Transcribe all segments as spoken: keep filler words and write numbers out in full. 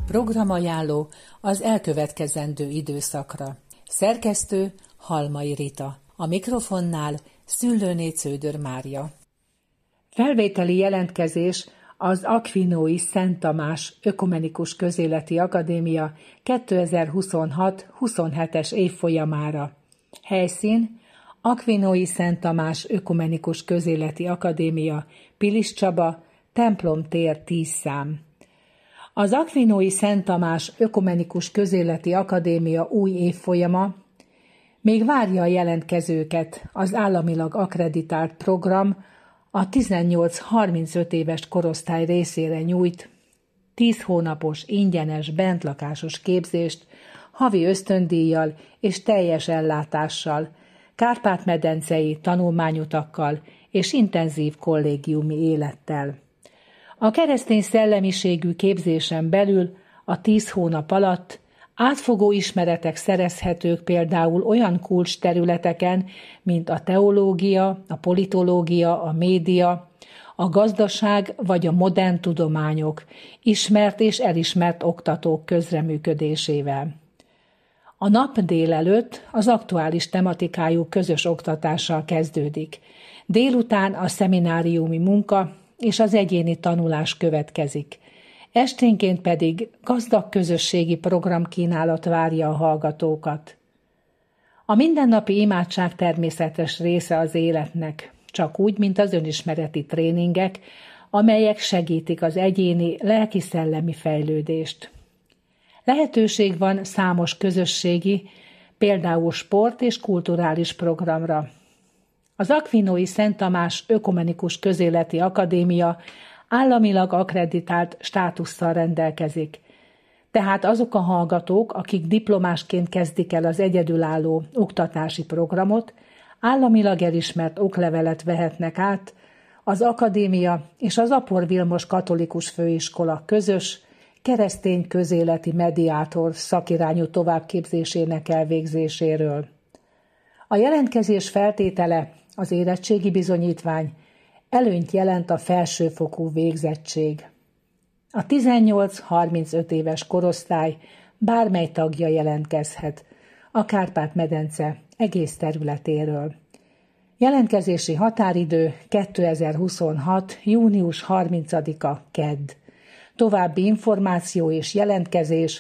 Programajánló az elkövetkezendő időszakra. Szerkesztő Halmai Rita. A mikrofonnál Szüllőné Cződör Mária. Felvételi jelentkezés az Aquinói Szent Tamás Ökumenikus Közéleti Akadémia kétezer-huszonhat huszonhetes évfolyamára. Helyszín: Aquinói Szent Tamás Ökumenikus Közéleti Akadémia, Pilis Csaba, Templom tér tíz szám. Az Aquinói Szent Tamás Ökumenikus Közéleti Akadémia új évfolyama még várja a jelentkezőket. Az államilag akkreditált program a tizennyolc-harmincöt éves korosztály részére nyújt tíz hónapos ingyenes bentlakásos képzést, havi ösztöndíjjal és teljes ellátással, Kárpát-medencei tanulmányutakkal és intenzív kollégiumi élettel. A keresztény szellemiségű képzésen belül a tíz hónap alatt átfogó ismeretek szerezhetők például olyan kulcsterületeken, mint a teológia, a politológia, a média, a gazdaság vagy a modern tudományok, ismert és elismert oktatók közreműködésével. A nap délelőtt az aktuális tematikájú közös oktatással kezdődik. Délután a szemináriumi munka és az egyéni tanulás következik. Esténként pedig gazdag közösségi programkínálat várja a hallgatókat. A mindennapi imádság természetes része az életnek, csak úgy, mint az önismereti tréningek, amelyek segítik az egyéni lelki-szellemi fejlődést. Lehetőség van számos közösségi, például sport és kulturális programra. Az Aquinói Szent Tamás Ökumenikus Közéleti Akadémia államilag akkreditált státusszal rendelkezik. Tehát azok a hallgatók, akik diplomásként kezdik el az egyedülálló oktatási programot, államilag elismert oklevelet vehetnek át az akadémia és az Apor Vilmos Katolikus Főiskola közös, keresztény közéleti mediátor szakirányú továbbképzésének elvégzéséről. A jelentkezés feltétele az érettségi bizonyítvány, előnyt jelent a felsőfokú végzettség. A tizennyolc-harmincöt éves korosztály bármely tagja jelentkezhet a Kárpát-medence egész területéről. Jelentkezési határidő kétezer-huszonhat június harmincadika kedd. További információ és jelentkezés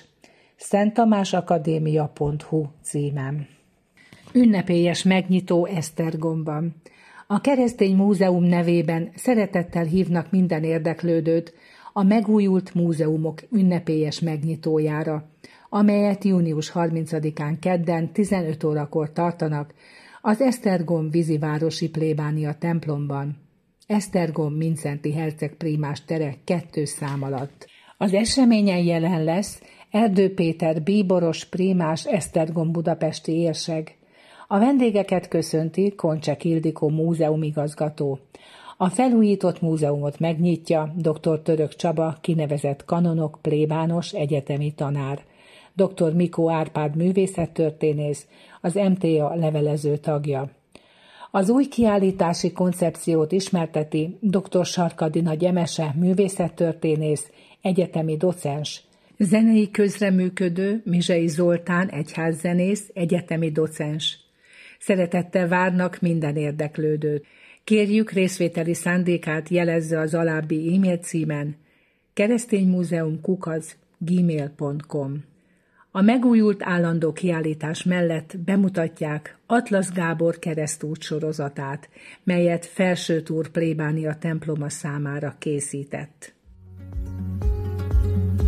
szenttamásakadémia pont hu címen. Ünnepélyes megnyitó Esztergomban. A Keresztény Múzeum nevében szeretettel hívnak minden érdeklődőt a megújult múzeumok ünnepélyes megnyitójára, amelyet június harmincadikán kedden tizenöt órakor tartanak az Esztergom vízivárosi plébánia templomban. Esztergom Mindszenty herceg prímás tere kettő szám alatt. Az eseményen jelen lesz Erdő Péter bíboros prímás Esztergom budapesti érseg. A vendégeket köszönti Koncsek Ildikó múzeumigazgató. A felújított múzeumot megnyitja dr. Török Csaba, kinevezett kanonok, plébános, egyetemi tanár. dr. Mikó Árpád művészettörténész, az em té á levelező tagja. Az új kiállítási koncepciót ismerteti dr. Sarkady Nagy Emese, művészettörténész, egyetemi docens. Zenei közreműködő Mizsei Zoltán, egyházzenész, egyetemi docens. Szeretettel várnak minden érdeklődőt. Kérjük, részvételi szándékát jelezze az alábbi e-mail címen kereszténymúzeum kukac gmail pont com. A megújult állandó kiállítás mellett bemutatják Atlasz Gábor keresztút sorozatát, melyet Felsőtúr plébánia temploma számára készített.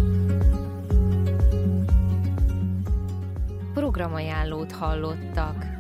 Programajánlót hallottak.